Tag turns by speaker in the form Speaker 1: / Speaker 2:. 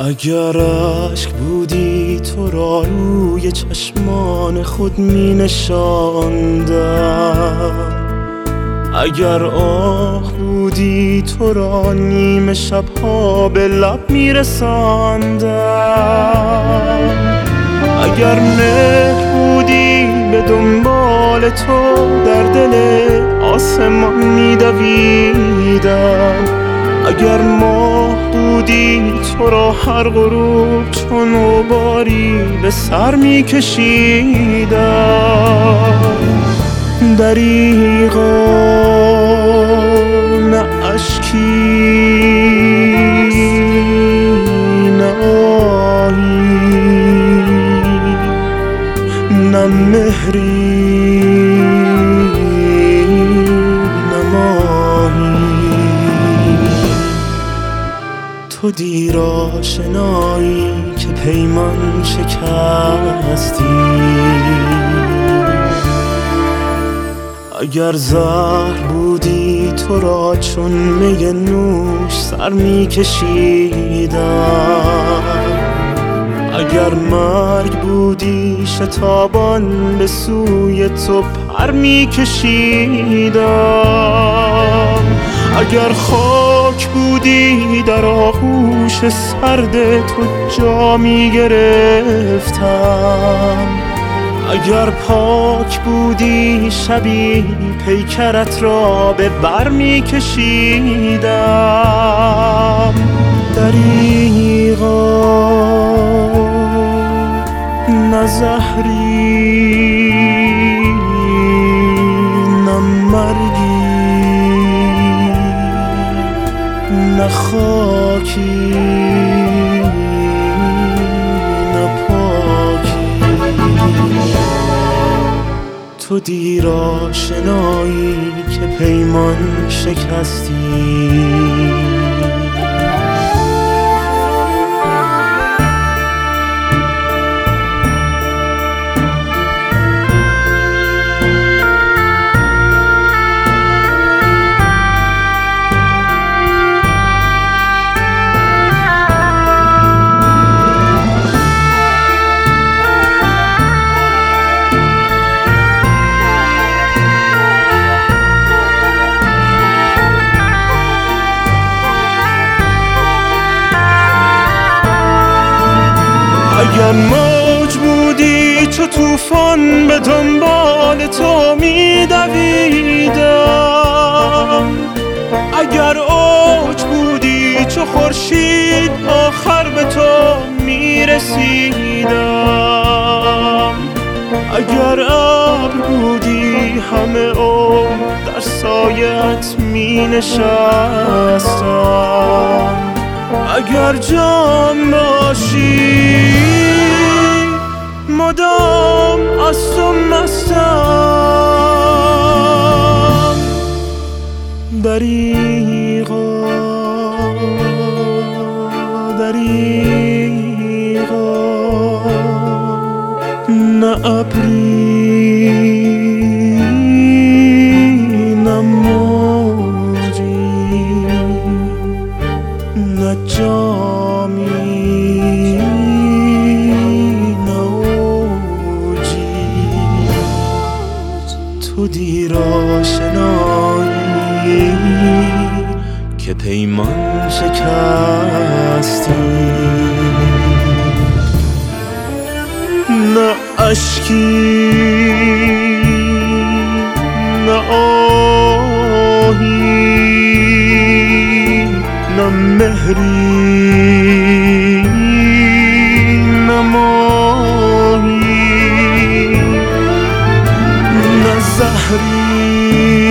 Speaker 1: اگر عشق بودی تو را روی چشمان خود می نشاندم، اگر آه بودی تو را نیمه شبها به لب می رساندم، اگر مهر بودی به دنبال تو در دل آسمان می دویدم، اگر ماه بودی تو را هر غروب چون غباری به سر می کشیدم. دریغا نه اشکی نه آهی نه مهری نه ماهی، تو دیر آشنایی که پیمان شکستی، اگر زهر بودی تو را چون می نوش سر می کشیدم، اگر مرگ بودی شتابان به سوی تو پر می کشیدم، اگر خاک بودی در آغوش سرد تو جا می گرفتم، اگر پاک بودی شبی پیکرت را به بر می کشیدم. دریغا نه زهری نه مرگی نه خاکی نه پاکی، تو دیر آشنایی که پیمان شکستی. اگر موج بودی چو طوفان به دنبال تو می دویدم، اگر اوج بودی چو خورشید آخر به تو می رسیدم، اگر ابر بودی همه عمر در سایت می نشستم، اگر جام باشی مدام از تو مستم. دریغا دریغا نه ابری نه موجی نه جامی نه اوجی، تو دیر آشنایی که پیمان شکستی. نه اشکی نه آهی نه مهری نه ماهی نه زهری